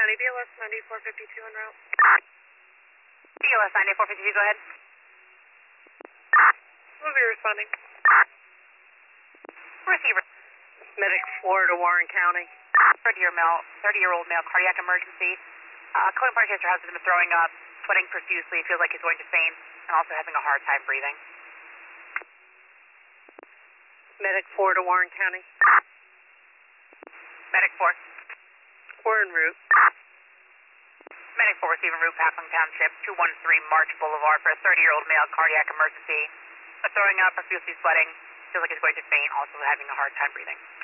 County, BLS 9452 en route. BLS 9452, go ahead. We'll be responding. Receiver. Medic 4 to Warren County. 30-year-old male, cardiac emergency. Calling party has been throwing up, sweating profusely, feels like he's going to faint, and also having a hard time breathing. Medic 4 to Warren County. Medic 4. We're en route. Medic 4 receiving route Packland Township, 213 March Boulevard for a 30-year-old male cardiac emergency. Throwing up, profusely sweating, feels like he's going to faint, also having a hard time breathing.